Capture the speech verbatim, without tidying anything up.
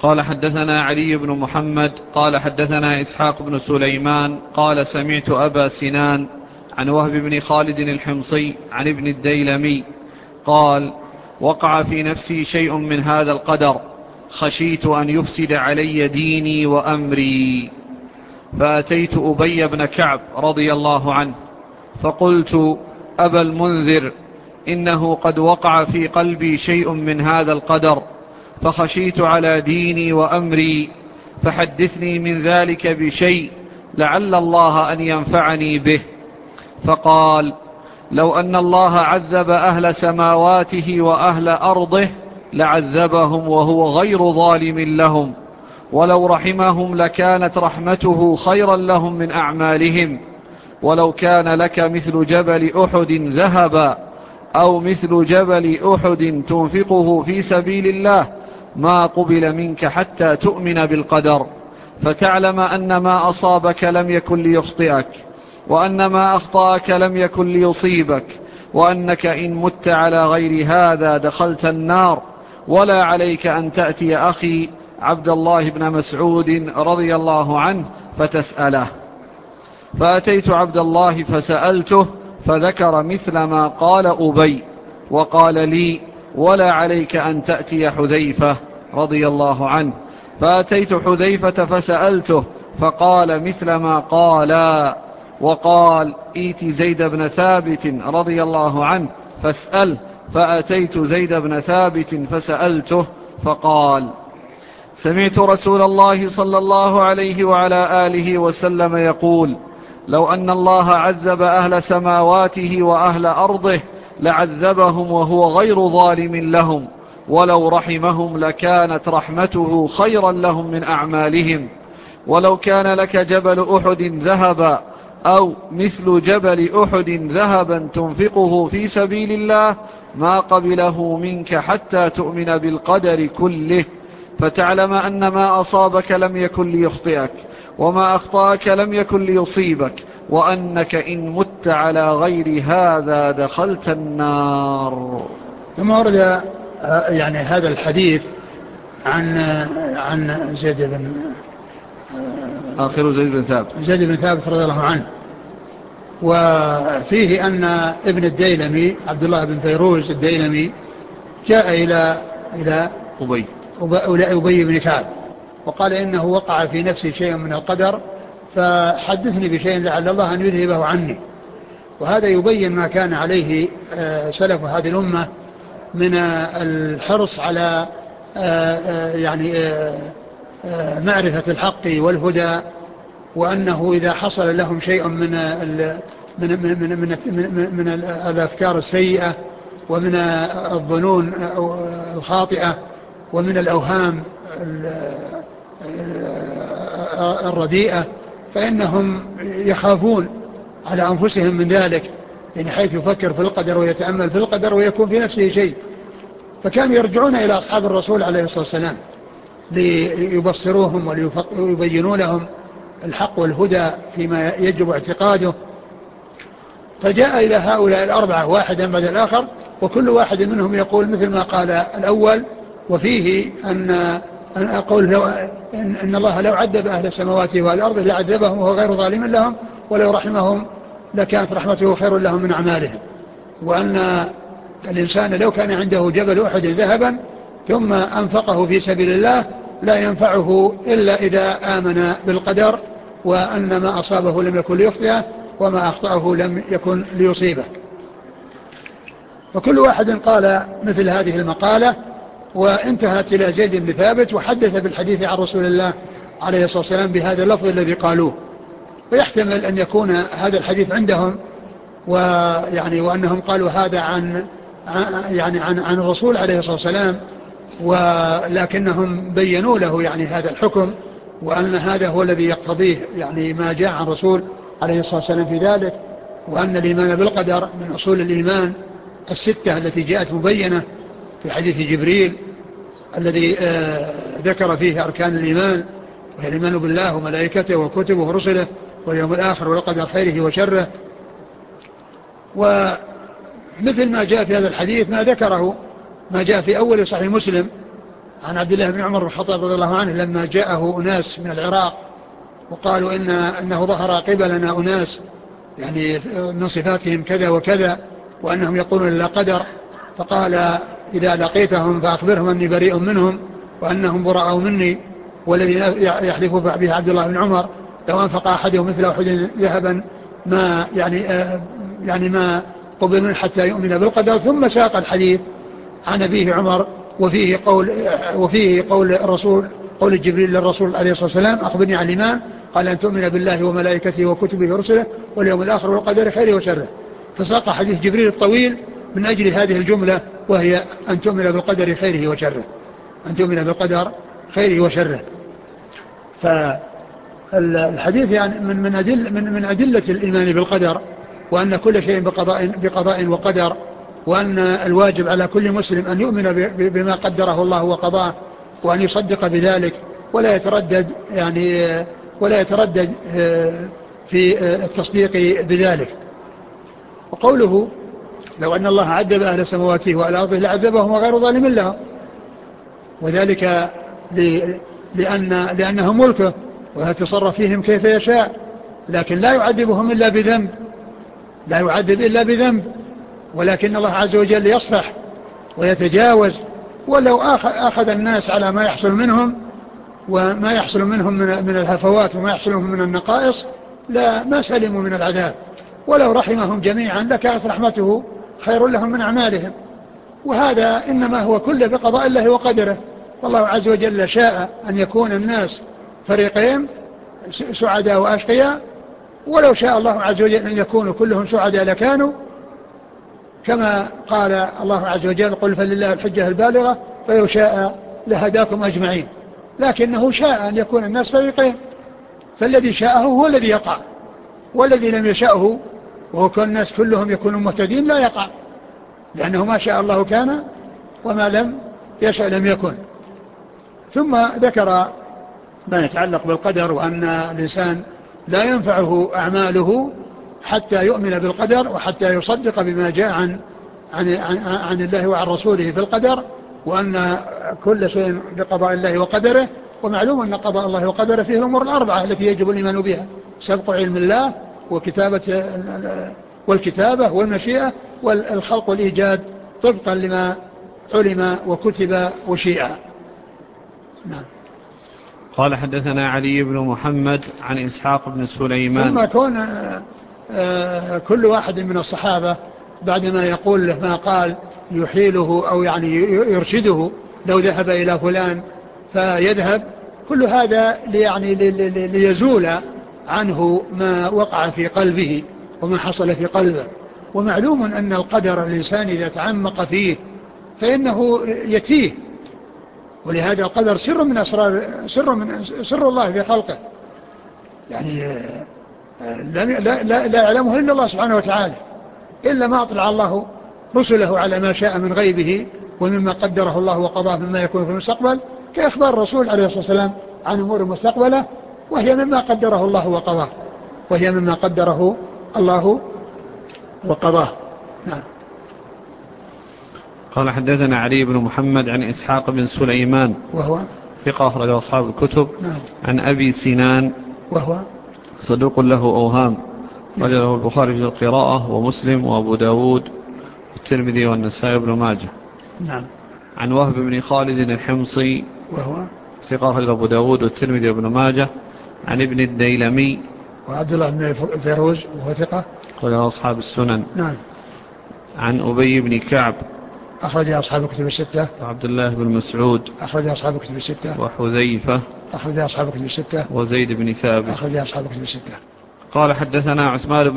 قال حدثنا علي بن محمد قال حدثنا إسحاق بن سليمان قال سمعت أبا سنان عن وهب بن خالد الحمصي عن ابن الديلمي قال وقع في نفسي شيء من هذا القدر خشيت أن يفسد علي ديني وأمري، فأتيت أبي بن كعب رضي الله عنه فقلت أبا المنذر إنه قد وقع في قلبي شيء من هذا القدر فخشيت على ديني وأمري، فحدثني من ذلك بشيء لعل الله أن ينفعني به. فقال لو أن الله عذب أهل سماواته وأهل أرضه لعذبهم وهو غير ظالم لهم، ولو رحمهم لكانت رحمته خيرا لهم من أعمالهم، ولو كان لك مثل جبل أحد ذهبا أو مثل جبل أحد تنفقه في سبيل الله ما قبل منك حتى تؤمن بالقدر، فتعلم أن ما أصابك لم يكن ليخطئك، وأن ما أخطأك لم يكن ليصيبك، وأنك إن مت على غير هذا دخلت النار، ولا عليك أن تأتي أخي عبد الله بن مسعود رضي الله عنه فتسأله. فأتيت عبد الله فسألته فذكر مثل ما قال أبي، وقال لي ولا عليك أن تأتي حذيفة رضي الله عنه. فأتيت حذيفة فسألته فقال مثل ما قال، وقال إيت زيد بن ثابت رضي الله عنه فاسأل. فأتيت زيد بن ثابت فسألته فقال سمعت رسول الله صلى الله عليه وعلى آله وسلم يقول لو أن الله عذب أهل سماواته وأهل أرضه لعذبهم وهو غير ظالم لهم، ولو رحمهم لكانت رحمته خيرا لهم من أعمالهم، ولو كان لك جبل أحد ذهبا أو مثل جبل أحد ذهبا تنفقه في سبيل الله ما قبله منك حتى تؤمن بالقدر كله، فتعلم أن ما أصابك لم يكن ليخطئك، وما أخطأك لم يكن ليصيبك، وأنك إن مت على غير هذا دخلت النار. ثم ورد يعني هذا الحديث عن عن زيد بن آخر زيد بن ثابت زيد بن ثابت رضي الله عنه، وفيه أن ابن الديلمي عبد الله بن فيروز الديلمي جاء إلى إلى أبي أبي بن كعب وقال إنه وقع في نفسي شيء من القدر فحدثني بشيء لعل الله أن يذهبه عني. وهذا يبين ما كان عليه سلف هذه الأمة من الحرص على يعني معرفة الحق والهدى، وأنه إذا حصل لهم شيء من من من من, من, من, من الأفكار السيئة ومن الظنون الخاطئة ومن الأوهام الرديئة فإنهم يخافون على أنفسهم من ذلك، يعني حيث يفكر في القدر ويتأمل في القدر ويكون في نفسه شيء. فكانوا يرجعون إلى أصحاب الرسول عليه الصلاة والسلام ليبصروهم ويبينوا لهم الحق والهدى فيما يجب اعتقاده. فجاء إلى هؤلاء الأربعة واحدا بعد الآخر وكل واحد منهم يقول مثل ما قال الأول، وفيه أن أن أقول لو إن, إن الله لو عذب أهل السماوات والأرض لعذبهم وهو غير ظالم لهم، ولو رحمهم لكانت رحمته خير لهم من أعمالهم، وأن الإنسان لو كان عنده جبل أحد ذهبا ثم أنفقه في سبيل الله لا ينفعه إلا إذا آمن بالقدر، وأن ما أصابه لم يكن ليخطئه وما أخطأه لم يكن ليصيبه. وكل واحد قال مثل هذه المقالة وانتهت إلى زيد بن ثابت وحدث بالحديث عن رسول الله عليه الصلاة والسلام بهذا اللفظ الذي قالوه. ويحتمل أن يكون هذا الحديث عندهم ويعني وأنهم قالوا هذا عن يعني عن عن الرسول عليه الصلاة والسلام، ولكنهم بينوا له يعني هذا الحكم، وأن هذا هو الذي يقتضيه يعني ما جاء عن الرسول عليه الصلاة والسلام في ذلك، وأن الإيمان بالقدر من أصول الإيمان الستة التي جاءت مبينة في حديث جبريل الذي آه ذكر فيه أركان الإيمان، وهي الإيمان بالله وملائكته وكتبه ورسله واليوم الآخر والقدر خيره وشره. ومثل ما جاء في هذا الحديث ما ذكره ما جاء في أول صحيح مسلم عن عبد الله بن عمر بن الخطاب رضي الله عنه لما جاءه أناس من العراق وقالوا إن أنه ظهر قبلنا أناس يعني من صفاتهم كذا وكذا وأنهم يقولون لا قدر، فقال إذا لقيتهم فأخبرهم أني بريء منهم وأنهم براء مني، والذي يحلف به عبد الله بن عمر لو أنفق أحدهم مثل أحد ذهبا ما يعني يعني ما قبل منه حتى يؤمن بالقدر. ثم ساق الحديث عن أبيه عمر وفيه قول وفيه قول الرسول قول جبريل للرسول عليه الصلاة والسلام أخبرني عن الإيمان، قال أن تؤمن بالله وملائكته وكتبه ورسله واليوم الآخر والقدر خيره وشره. فساق حديث جبريل الطويل من أجل هذه الجملة وهي أن تؤمن بالقدر خيره وشره، أن تؤمن بالقدر خيره وشره. فالحديث يعني من من أدل من من أدلة الإيمان بالقدر، وأن كل شيء بقضاء بقضاء وقدر، وأن الواجب على كل مسلم أن يؤمن بما قدره الله وقضاه وأن يصدق بذلك ولا يتردد يعني ولا يتردد في التصديق بذلك. وقوله لو أن الله عذب أهل السماوات والأرض لعذبهم وغير ظالم لهم، وذلك لأن لأنه ملكه ويتصرف فيهم كيف يشاء، لكن لا يعذبهم إلا بذنب، لا يعذب إلا بذنب، ولكن الله عز وجل يصفح ويتجاوز. ولو أخذ الناس على ما يحصل منهم وما يحصل منهم من الهفوات وما يحصل منهم من النقائص لا ما سلموا من العذاب، ولو رحمهم جميعا لكانت رحمته خير لهم من أعمالهم. وهذا إنما هو كله بقضاء الله وقدره، والله عز وجل شاء أن يكون الناس فريقين سعداء وأشقياء، ولو شاء الله عز وجل أن يكونوا كلهم سعداء لكانوا، كما قال الله عز وجل قل فلله الحجة البالغة فلو شاء لهداكم أجمعين، لكنه شاء أن يكون الناس فريقين، فالذي شاءه هو الذي يقع، والذي لم يشاءه وهو كون الناس كلهم يكونوا مهتدين لا يقع، لأنه ما شاء الله كان وما لم يشاء لم يكن. ثم ذكر ما يتعلق بالقدر، وأن الإنسان لا ينفعه أعماله حتى يؤمن بالقدر وحتى يصدق بما جاء عن, عن, عن, عن الله وعن رسوله في القدر، وأن كل شيء بقضاء الله وقدره. ومعلوم أن قضاء الله وقدره فيه الأمور الأربعة التي يجب الإيمان بها: سبق علم الله وكتابة والكتابة والمشيئة والخلق والإيجاد طبقا لما علم وكتب وشيء. نعم. قال حدثنا علي بن محمد عن إسحاق بن سليمان. ثم كون كل واحد من الصحابة بعدما يقول له ما قال يحيله أو يعني يرشده لو ذهب إلى فلان فيذهب، كل هذا يعني ليزول عنه ما وقع في قلبه وما حصل في قلبه. ومعلوم أن القدر الإنسان إذا تعمق فيه فإنه يتيه، ولهذا القدر سر من أسرار سر من سر الله في خلقه، يعني لا, لا, لا يعلمه إلا الله سبحانه وتعالى، إلا ما أطلع الله رسله على ما شاء من غيبه ومما قدره الله وقضاه مما يكون في المستقبل، كإخبار الرسول عليه الصلاة والسلام عن أمور المستقبلة، وهي مما قدره الله وقضاه وهي مما قدره الله وقضاه. نعم. قال حدثنا علي بن محمد عن إسحاق بن سليمان وهو ثقة أخرج أصحاب الكتب. نعم. عن أبي سنان وهو صدوق له أوهام، رجله البخاري في القراءة ومسلم وأبو داود والترمذي والنسائي بن ماجه. نعم. عن وهب بن خالد الحمصي وهو ثقة أخرج أبو داود والترمذي بن ماجه. عن ابن الديلمي وعبد الله بن فيروز وهو ثقة أخرج أصحاب السنن. نعم. عن أبي بن كعب أخرج أصحاب الكتب الستة. وعبد الله بن مسعود أخرج أصحاب الكتب الستة. وحذيفة أخرج أصحاب الكتب الستة. وزيد بن ثابت أخرج أصحاب الكتب الستة. قال حدثنا عثمان